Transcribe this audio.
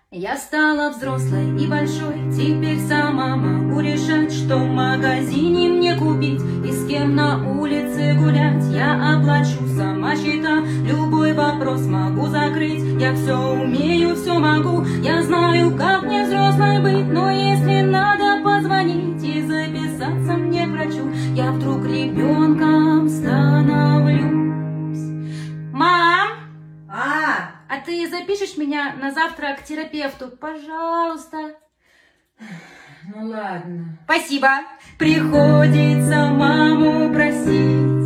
Я стала взрослой и большой, теперь сама могу решать, что в магазине мне купить и с кем на улице гулять. Я оплачу сама счета, любой вопрос могу закрыть. Я все умею, все могу, я знаю, как мне взрослой быть. Но если надо позвонить и записаться мне к врачу, я вдруг ребенком становлюсь. Мам! А ты запишешь меня на завтра к терапевту, пожалуйста? Ну ладно. Спасибо. Приходится маму просить